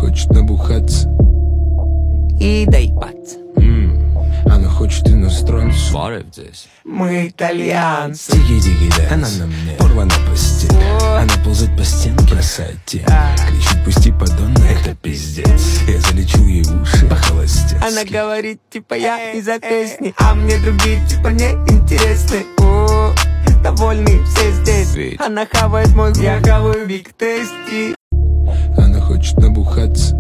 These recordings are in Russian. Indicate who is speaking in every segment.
Speaker 1: хочет набухаться
Speaker 2: и доебаться.
Speaker 1: Она хочет иностранцев.
Speaker 3: Сварив здесь.
Speaker 2: Мы итальянцы.
Speaker 1: Тики-тики, да. Она на мне порвана постель. Она ползет по стенке, бросает тень. Кричит, пусти, подонок, это пиздец. Я залечу ей уши по-холостецки.
Speaker 2: Она говорит, типа я из-за песни, а мне другие типа не интересны. О, довольны все здесь.
Speaker 3: Ведь
Speaker 2: она хавает мой, я хаваю Биг Тести.
Speaker 1: Она хочет набухаться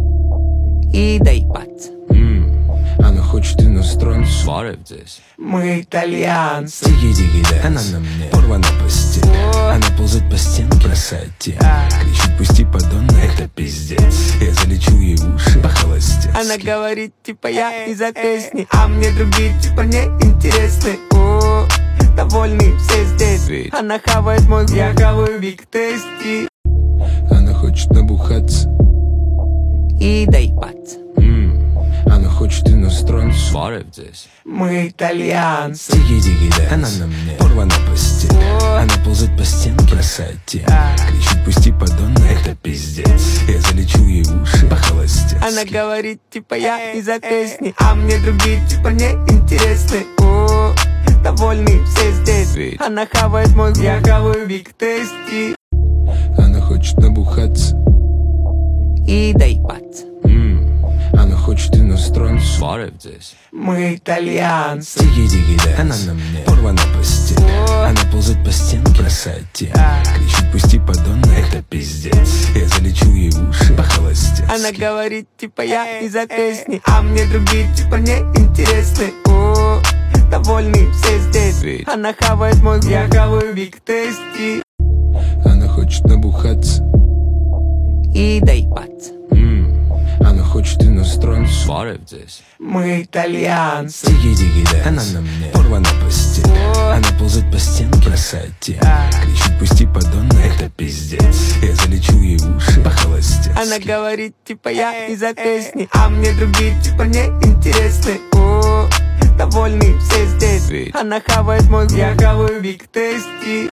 Speaker 2: и доебаться.
Speaker 1: Она хочет иностранцев.
Speaker 3: Сварив здесь.
Speaker 2: Мы итальянцы.
Speaker 1: Тики-тики, да. Она на мне порвана постель. Она ползет по стенке, бросает тень. Кричит, пусти, подонок, это пиздец. Я залечу ей уши по-холостецки.
Speaker 2: Она говорит, типа я из-за песни, а мне другие типа не интересны. О, довольны все здесь.
Speaker 3: Ведь
Speaker 2: она хавает мой, я хаваю Биг Тести.
Speaker 1: Она хочет набухаться
Speaker 2: и доебаться.
Speaker 1: Она хочет иностранцев.
Speaker 3: Сварив здесь.
Speaker 2: Мы итальянцы.
Speaker 1: Тики-тики, да. Она на мне порвана постель. Она ползет по стенке, бросает тень. Кричит, пусти, подонок, это пиздец. Я залечу ей уши по-холостецки.
Speaker 2: Она говорит, типа я из-за песни, а мне другие типа не интересны. О, довольны все здесь.
Speaker 3: Ведь
Speaker 2: она хавает мой, я хаваю Биг Тести.
Speaker 1: Она хочет набухаться
Speaker 2: и доебаться.
Speaker 1: Она хочет иностранцев.
Speaker 3: Сварив здесь.
Speaker 2: Мы итальянцы.
Speaker 1: Тики-тики, да. Она на мне порвана постель. Она ползет по стенке, бросает тень. Кричит, пусти, подонок, это пиздец. Я залечу ей уши по-холостецки.
Speaker 2: она говорит, типа я из-за песни, а мне другие типа не интересны. О, довольны все здесь.
Speaker 3: Ведь
Speaker 2: она хавает мой, я хаваю Биг Тести.
Speaker 1: Она хочет набухаться
Speaker 2: и доебаться.
Speaker 1: Она хочет иностранцев.
Speaker 3: Сварив здесь.
Speaker 2: Мы итальянцы.
Speaker 1: Тики-тики, да. Она на мне порвана постель. Она ползет по стенке, бросает тень. Кричит, пусти, подонок, это пиздец. Я залечу ей уши по-холостецки.
Speaker 2: она говорит, типа я из-за песни, а мне другие типа не интересны. О, довольны все здесь.
Speaker 3: Ведь
Speaker 2: она хавает мой, я хаваю Биг Тести.